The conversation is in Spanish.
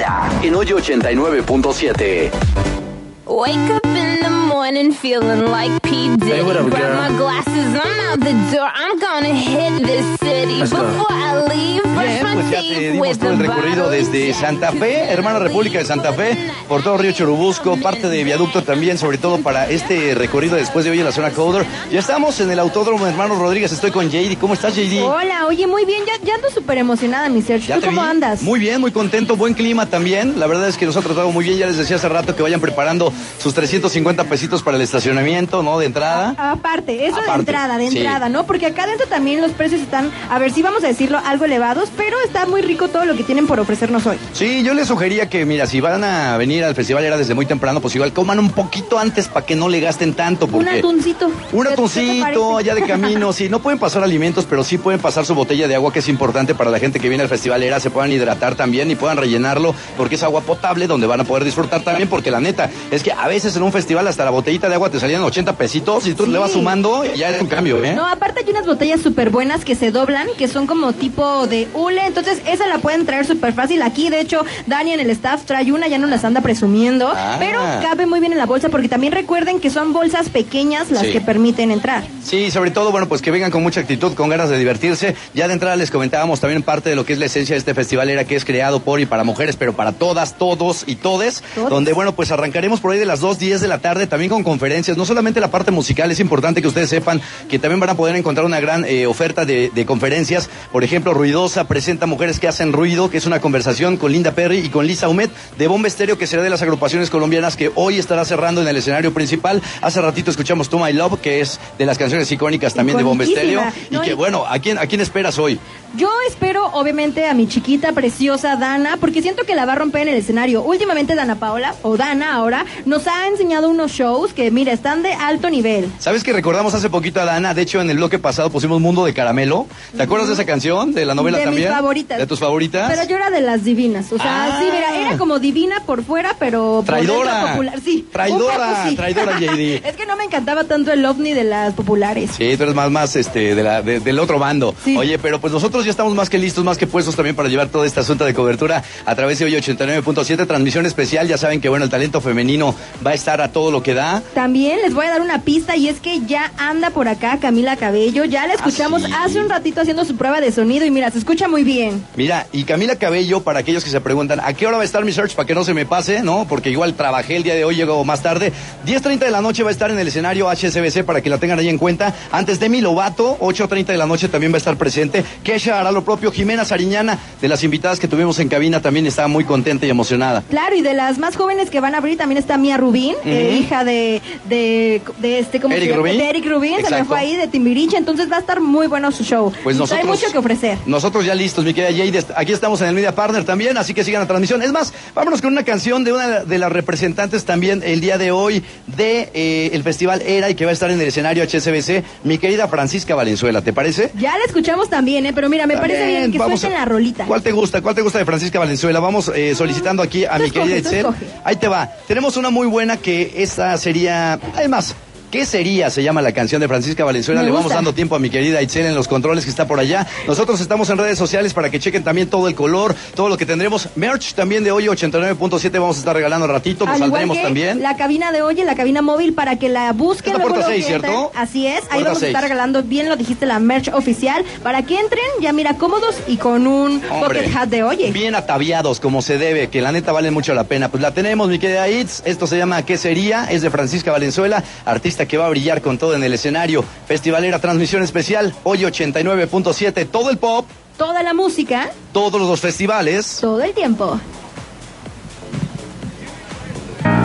Era en Hoy 89.7. Wake up in the morning feeling like P. Diddy. Hey, what up, Grab girl? my glasses, I'm out the door. I'm gonna hit this city. Let's go. Before I leave, brush Bien, my pues ya te teeth dimos with todo a el recorrido bottle desde of Santa Jack. Fe, hermana República de Santa Fe, por todo Río Churubusco, parte de Viaducto también, sobre todo para este recorrido después de hoy en la zona Coder. Ya estamos en el Autódromo Hermanos Rodríguez, estoy con JD. ¿Cómo estás, JD? Hola, oye, muy bien, ya ando súper emocionada, mi Sergio. Ya ¿Tú te cómo vi. andas? Muy bien, muy contento, buen clima también. La verdad es que nos ha tratado muy bien. Ya les decía hace rato que vayan preparando sus 350 pesitos para el estacionamiento, ¿no? De entrada. Aparte, eso Aparte, de sí. entrada, ¿no? Porque acá adentro también los precios están, a ver, sí vamos a decirlo, algo elevados, pero está muy rico todo lo que tienen por ofrecernos hoy. Sí, yo les sugería que, mira, si van a venir al festival era desde muy temprano, pues igual coman un poquito antes para que no le gasten tanto. Porque Un atuncito. Un ¿Qué te atuncito parece? allá de camino, sí, no pueden pasar alimentos, pero sí pueden pasar su botella de agua, que es importante para la gente que viene al festival era, se puedan hidratar también y puedan rellenarlo, porque es agua potable donde van a poder disfrutar también, porque la neta, es que a veces en un festival hasta la botellita de agua te salían 80 pesitos y tú Sí. le vas sumando y ya es un cambio, ¿eh? No, aparte hay unas botellas súper buenas que se doblan, que son como tipo de hule, entonces esa la pueden traer súper fácil. Aquí, de hecho, Dani en el staff trae una, ya no las anda presumiendo, Ah. pero cabe muy bien en la bolsa, porque también recuerden que son bolsas pequeñas las Sí. que permiten entrar. Sí, sobre todo, bueno, pues que vengan con mucha actitud, con ganas de divertirse. Ya de entrada les comentábamos también parte de lo que es la esencia de este festival era que es creado por y para mujeres, pero para todas, todos y todes, Todes. donde, bueno, pues arrancaremos por ahí de las 2:10 de la tarde, también con conferencias, no solamente la parte musical, es importante que ustedes sepan que también van a poder encontrar una gran oferta de conferencias. Por ejemplo, Ruidosa presenta Mujeres que hacen ruido, que es una conversación con Linda Perry y con Lisa Humet de Bomba Estéreo, que será de las agrupaciones colombianas que hoy estará cerrando en el escenario principal. Hace ratito escuchamos To My Love, que es de las canciones icónicas también de Bomba Estéreo. Iconiquísima. Y que, bueno, ¿a quién esperas hoy? Yo espero, obviamente, a mi chiquita preciosa Dana, porque siento que la va a romper en el escenario. Últimamente Dana Paola, o Dana ahora, nos ha enseñado unos shows que, mira, están de alto nivel. ¿Sabes que recordamos hace poquito a Dana? De hecho, en el bloque pasado pusimos Mundo de Caramelo. ¿Te acuerdas de esa canción? ¿De la novela De mis también? favoritas. ¿De tus favoritas? Pero yo era de las divinas, o sea, Ah. sí, mira, era como divina por fuera, pero por Traidora. dentro popular, sí. Traidora, un poco sí. traidora, JD. Es que no me encantaba tanto el ovni de las populares. Sí, tú eres más del otro bando. Sí. Oye, pero pues nosotros ya estamos más que listos, más que puestos también para llevar todo este asunto de cobertura a través de hoy 89.7, transmisión especial. Ya saben que, bueno, el talento femenino va a estar a todo lo que da. También les voy a dar una pista, y es que ya anda por acá Camila Cabello. Ya la escuchamos sí. hace un ratito haciendo su prueba de sonido y mira, se escucha muy bien. Mira, y Camila Cabello, para aquellos que se preguntan, ¿a qué hora va a estar mi search? Para que no se me pase, ¿no? Porque igual trabajé el día de hoy, llego más tarde. 10:30 de la noche va a estar en el escenario HSBC, para que la tengan ahí en cuenta. Antes Demi Lovato, 8:30 de la noche también va a estar presente. Kesha hará lo propio. Jimena Sariñana, de las invitadas que tuvimos en cabina, también está muy contenta y emocionada. Claro, y de las más jóvenes que van a abrir también está Mía Rubín, hija de ¿cómo Eric se llama? Rubin. De Eric Rubin, se me Exacto. fue ahí de Timbiriche, entonces va a estar muy bueno su show. Pues Y trae mucho que ofrecer. Nosotros ya listos, mi querida Jade. Aquí estamos en el Media Partner también, así que sigan la transmisión. Es más, vámonos con una canción de una de las representantes también el día de hoy de el Festival Era, y que va a estar en el escenario HSBC, mi querida Francisca Valenzuela, ¿te parece? Ya la escuchamos también, pero mira, me parece bien que Vamos suelten la rolita. ¿Cuál te gusta de Francisca Valenzuela? Vamos solicitando aquí a Tú mi querida escoge, tú Itzel. escoge. Ahí te va. Tenemos una muy buena que esta sería, además, ¿qué sería? Se llama la canción de Francisca Valenzuela. Me Le vamos gusta. dando tiempo a mi querida Itzel en los controles, que está por allá. Nosotros estamos en redes sociales para que chequen también todo el color, todo lo que tendremos. Merch también de hoy 89.7 vamos a estar regalando ratito. Nos Al igual saldremos que también. la cabina de hoy, la cabina móvil, para que la busquen. Es la luego, puerta luego 6, que entren. ¿cierto? Así es, ahí Puerta vamos 6. a estar regalando, bien lo dijiste, la merch oficial, para que entren, ya mira, cómodos y con un Hombre, bucket hat de oye. bien ataviados, como se debe, que la neta vale mucho la pena. Pues la tenemos, mi querida Itz. Esto se llama ¿Qué sería? Es de Francisca Valenzuela, artista que va a brillar con todo en el escenario. Festivalera, transmisión especial, hoy 89.7, todo el pop, Toda la música, todos los festivales. todo el tiempo.